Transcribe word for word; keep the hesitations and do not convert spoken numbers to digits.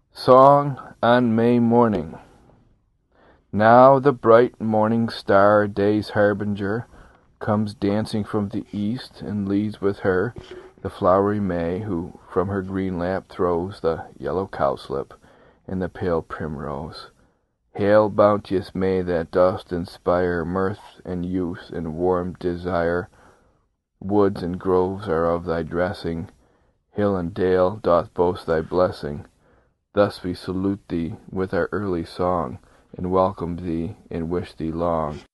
Song on May morning. Now the bright morning star, day's harbinger, comes dancing from the east, and leads with her the flowery May, who from her green lap throws the yellow cowslip and the pale primrose. Hail, bounteous May, that dost inspire mirth and youth and warm desire. Woods and groves are of thy dressing, hill and dale doth boast thy blessing. Thus we salute thee with our early song, and welcome thee, and wish thee long